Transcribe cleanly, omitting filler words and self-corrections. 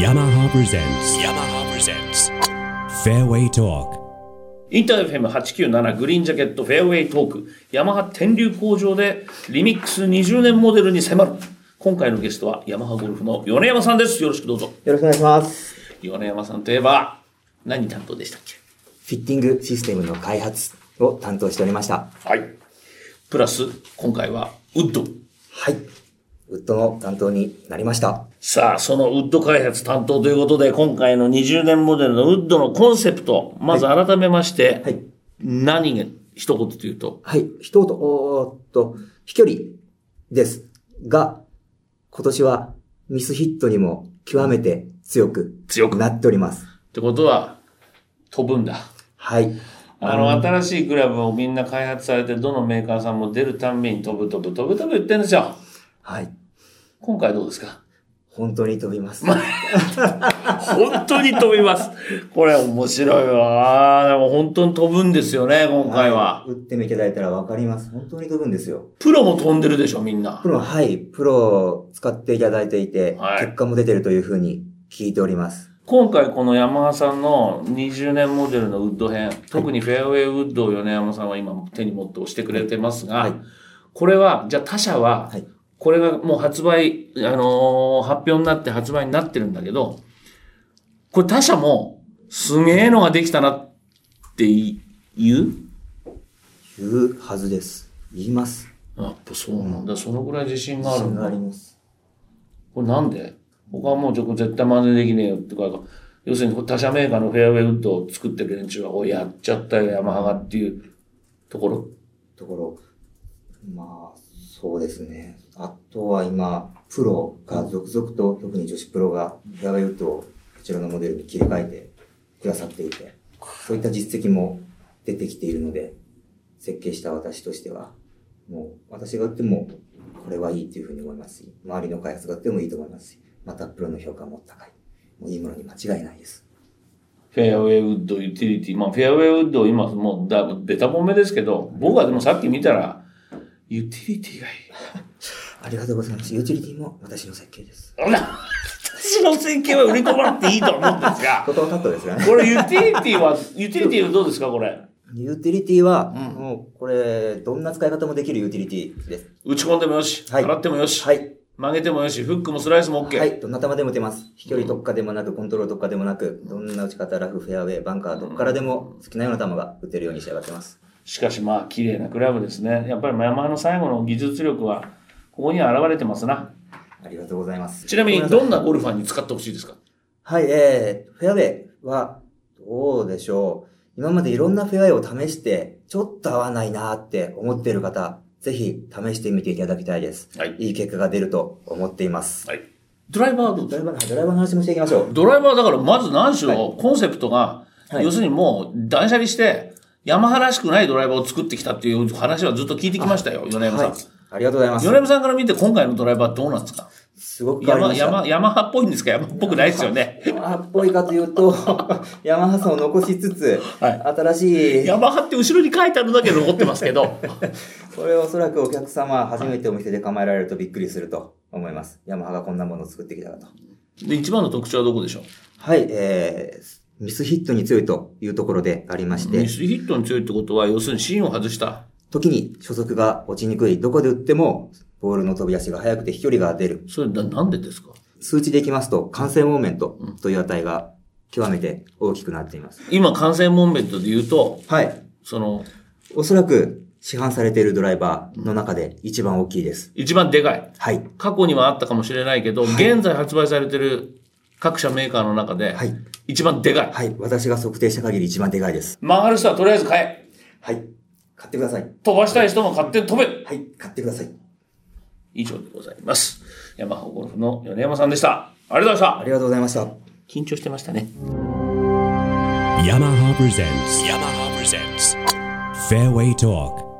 yamaha presents Fairway Talk。 インター FM897 グリーンジャケットフェアウェイトーク、ヤマハ天竜工場でリミックス20年モデルに迫る。今回のゲストはヤマハゴルフの米山さんです。よろしくどうぞ。 よろしくお願いします。 米山さんといえば何担当でしたっけ？ フィッティングシステムの開発を担当しておりました。 はい。プラス今回はウッド。 はい。ウッドの担当になりました。 さあ、そのウッド開発担当ということで、今回の20年モデルのウッドのコンセプト、まず改めまして、はい、何が一言というと？ はい、一言、飛距離ですが、今年はミスヒットにも極めて強くなっております。 ってことは、飛ぶんだ。 はい。 新しいクラブをみんな開発されて、どのメーカーさんも出るたんびに飛ぶ言ってるんですよ。 はい。 今回どうですか？ 本当に飛びます。 本当に飛びます。これ面白いわ。でも本当に飛ぶんですよね、今回は。 打ってみていただいたらわかります。本当に飛ぶんですよ。 プロも飛んでるでしょ、みんな。 プロ、はい。プロを使っていただいていて、はい、結果も出てるというふうに聞いております。 今回このヤマハさんの20年モデルのウッド編、特にフェアウェイウッドを米山さんは今手に持って押してくれてますが、はい、これは、じゃあ他社は、はい、これがもう発売、発表になって発売になってるんだけど、これ他社もすげえのができたなって言うはずです。言います。 やっぱそうなんだ。そのぐらい自信があるんだ。 自信があります。 これなんで？僕はもう絶対真似できねえよってか、要するに他社メーカーのフェアウェイウッドを作ってる連中は、やっちゃったよ、ヤマハがっていうところ。 まあ、そうですね。あとは今、プロが続々と、特に女子プロがフェアウェイウッドをこちらのモデルに切り替えてくださっていて、そういった実績も出てきているので、設計した私としては、もう私が打ってもこれはいいというふうに思いますし、周りの開発が打ってもいいと思いますし、またプロの評価も高い。もういいものに間違いないです。 フェアウェイウッド、ユーティリティ。まあ、フェアウェイウッド今もうベタ褒めですけど、僕はでもさっき見たら、ユーティリティがいい。 ありがとうございます。ユーティリティも私の設計です。 私の設計は売り込まなくていいと思うんですが。 トトカットですよね。 これユーティリティはどうですか、これ。 ユーティリティは、もうこれ、どんな使い方もできるユーティリティです。 打ち込んでもよし、はい、洗ってもよし、はい、曲げてもよし、フックもスライスも OK。 はい、どんな球でも打てます。飛距離特化でもなく、コントロール特化でもなく、どんな打ち方、ラフ、フェアウェイ、バンカー、どこからでも好きなような球が打てるように仕上がってます。 しかしまあ、綺麗なクラブですね。やっぱりヤマハの最後の技術力は、ここには現れてますな。 ありがとうございます。 ちなみに、どんなゴルファーに使ってほしいですか？ はい、フェアウェイは、どうでしょう。今までいろんなフェアウェイを試して、ちょっと合わないなーって思っている方、ぜひ試してみていただきたいです。はい。いい結果が出ると思っています。はい。 ドライバーの話もしていきましょう。 ドライバーだから、まず何しろ、コンセプトが、はい、要するにもう断捨離して、ヤマハらしくないドライバーを作ってきたっていう話はずっと聞いてきましたよ、米山さん。はい。 ありがとうございます。 米山さんから見て今回のドライバーどうなんですか？ すごく変わりました。 ヤマハっぽいんですか？ヤマハっぽくないですよね。 ヤマハっぽいかというと、ヤマハさを残しつつ、はい、新しい。 ヤマハって後ろに書いてあるだけ残ってますけど。 これおそらくお客様、初めてお店で構えられるとびっくりすると思います。ヤマハがこんなものを作ってきたかと。 で、一番の特徴はどこでしょう？ はい、ミスヒットに強いというところでありまして。 ミスヒットに強いってことは、要するに芯を外した。 時に初速が落ちにくい。どこで打っても、ボールの飛び出しが速くて飛距離が出る。 それなんでですか？ 数値でいきますと、完成モーメントという値が極めて大きくなっています。 今、完成モーメントで言うと、 はい。おそらく市販されているドライバーの中で一番大きいです。 一番でかい。 はい。過去にはあったかもしれないけど、はい、現在発売されている各社メーカーの中で、はい。一番でかい。 はい。私が測定した限り一番でかいです。 曲がる人はとりあえず買え。 はい。買ってください。 飛ばしたい人も勝手に飛べ。 はい。買ってください。 以上でございます。ヤマハゴルフの米山さんでした。ありがとうございました。 ありがとうございました。 緊張してましたね。 Yamaha presents Fairway Talk